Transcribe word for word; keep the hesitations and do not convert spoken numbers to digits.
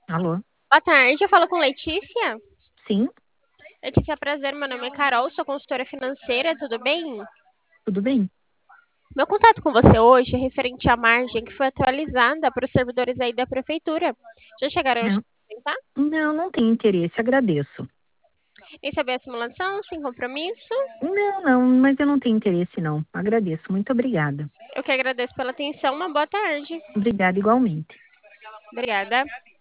Alô? Boa tarde, eu falo com Letícia. Sim, Letícia, prazer, meu nome é Carol, sou consultora financeira, tudo bem? tudo bem? Meu contato com você hoje é referente à margem que foi atualizada para os servidores aí da prefeitura. Já chegaram a Não, tentar? não, não tenho interesse, agradeço. Em saber a simulação, sem compromisso? Não, não, mas eu não tenho interesse, não. Agradeço, muito obrigada. Eu que agradeço pela atenção, uma boa tarde. Obrigada igualmente. Obrigada.